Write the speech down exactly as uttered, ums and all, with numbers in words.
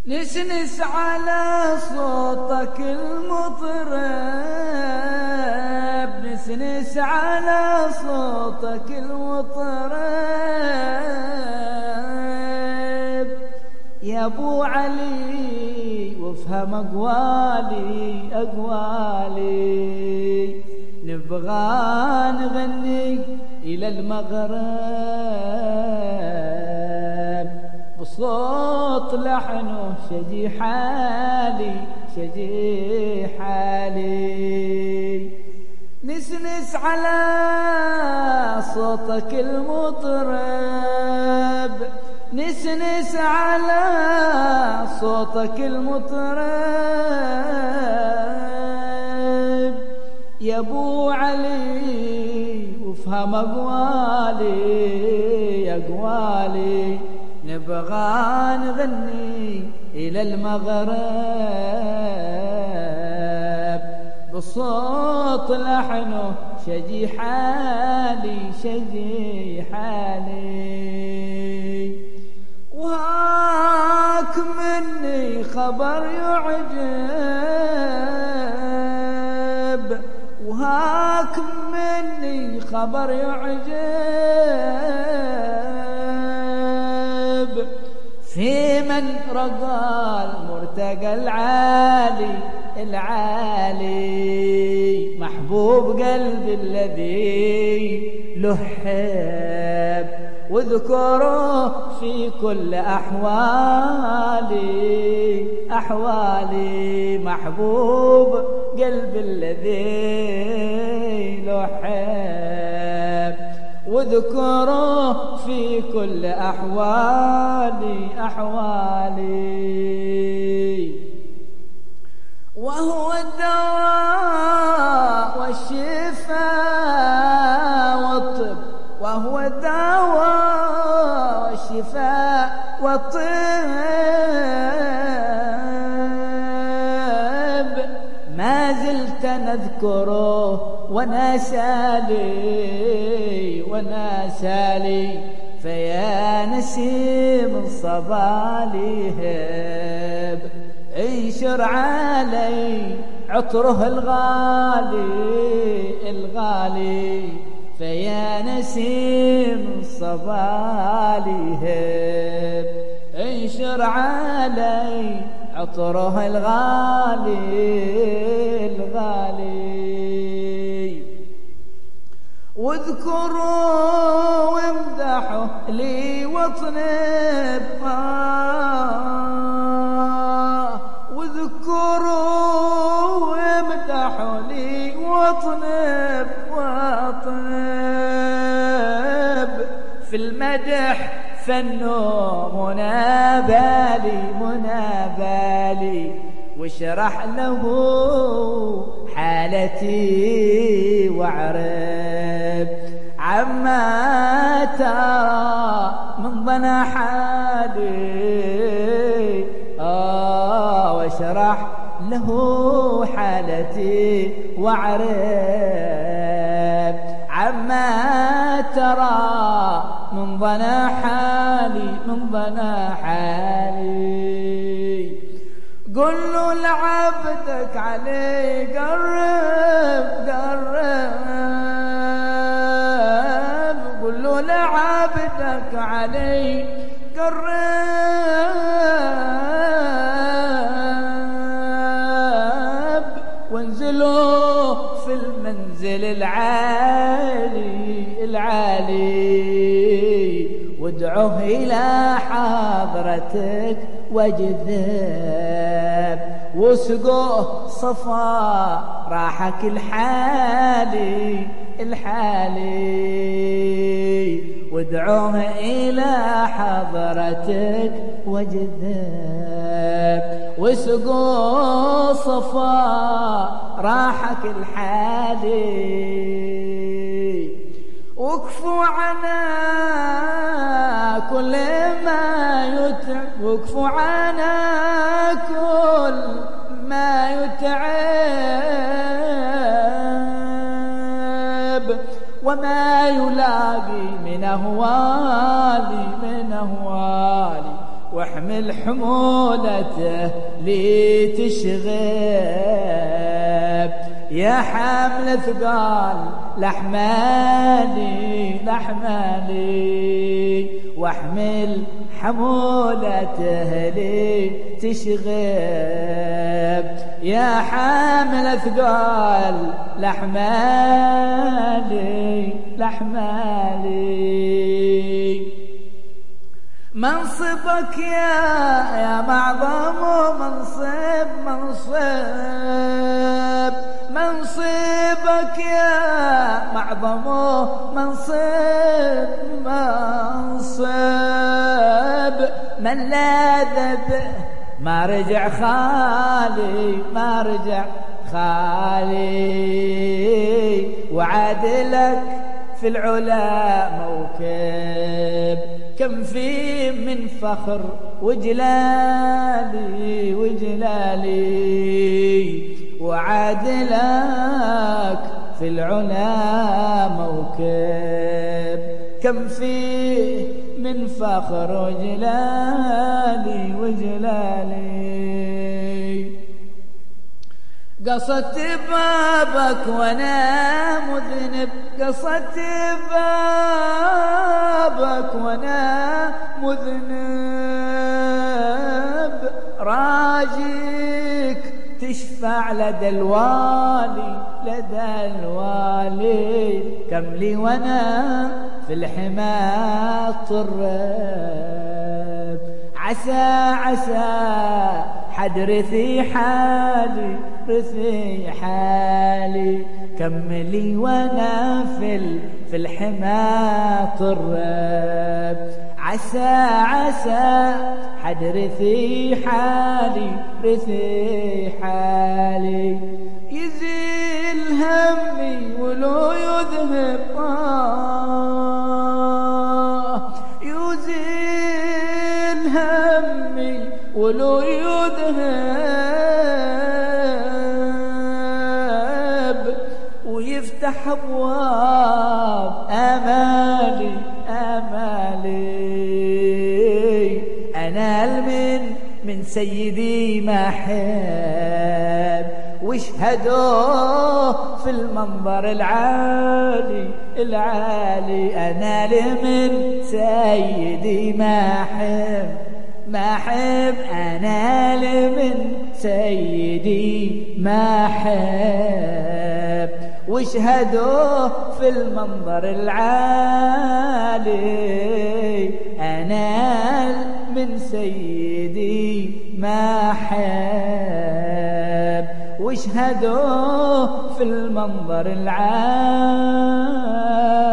نسنس على صوتك المطرب، نسنس على صوتك المطرب يا ابو علي، وافهم اقوالي اقوالي، نبغى نغني الى المغرب بصوت لحنه شجي حالي شجي حالي. نسنس على صوتك المطرب، نسنس على صوتك المطرب يا ابو علي، وافهم اقوالي اقوالي، نبغى نغني الى المغرب بصوت لحنه شجي حالي شجي حالي. وهاك مني خبر يعجب، وهاك مني خبر يعجب، في من رقى المرتقى العالي العالي، محبوب قلبي الذي له حب، واذكره في كل أحوالي أحوالي، محبوب قلبي الذي له حب، واذكره في كل أحوالي أحوالي. وهو الدواء والشفاء والطب، وهو الدواء والشفاء والطب، ما زلت نذكره وناسالي وناسالي، فيا نسيم الصبا لي هب، انشر علي عطره الغالي الغالي، فيا نسيم الصبا لي هب، انشر علي عطره الغالي الغالي، واذكروا وامدحوا لي واطنب، آه واذكروا وامدحوا لي واطنب واطنب، في المدح فنو منابالي منابالي، واشرح له حالتي واعرب عما ترى من ضنا حالي، آه واشرح له حالتي واعرب عما ترى من ضنا حالي من ضنا حالي. قل له لعبدك علي قرب قرب، قل له لعبدك علي قرب، وانزلوا في المنزل العالي العالي، وادعوه إلى حضرتك وجذب، وسقوه صفا راحك الحالي الحالي، وادعوه إلى حضرتك وجذب، وسقوه صفا راحك الحالي، وكفوا عنا كل ما يتعب، وكفوا عنا كل ما يتعب، وما يلاقي من أهوالي من أهوالي، واحمل حمولته لتشغب يا حامل ثقال لحمالي لحمالي واحمل حمولته لتشغب يا حامل ثقال لحمالي لحمالي منصبك يا يا معظم منصب منصب منصبك يا معظم منصب منصب من لاذ به ما رجع خالي ما رجع خالي وعادلك في العلا موكب كم في من فخر وجلالي وجلالي وعادلك في العلا موكب كم فيه من فخر وجلالي وجلالي قصدت بابك وانا مذنب قصدت بابك وانا مذنب راجيك تشفع لدى الوالي لدى الوالي كم لي وانا في الحمى طرب عسى عسى حد رثي حالي رثي حالي كم لي وانا في في الحمى طرب عسى عسى حد رثي حالي رثي حالي يزيل همي ولو يذهب آه يزيل همي ولو يذهب ويفتح أبواب آمالي آمالي أنال من من سيدي ما أحب واشهدوا في المنظر العالي العالي أنال من سيدي ما أحب ما أحب أنال من سيدي ما أحب واشهدوا في المنظر العالي أنال من سيدي ما أحب واشهدوا في المنظر العالي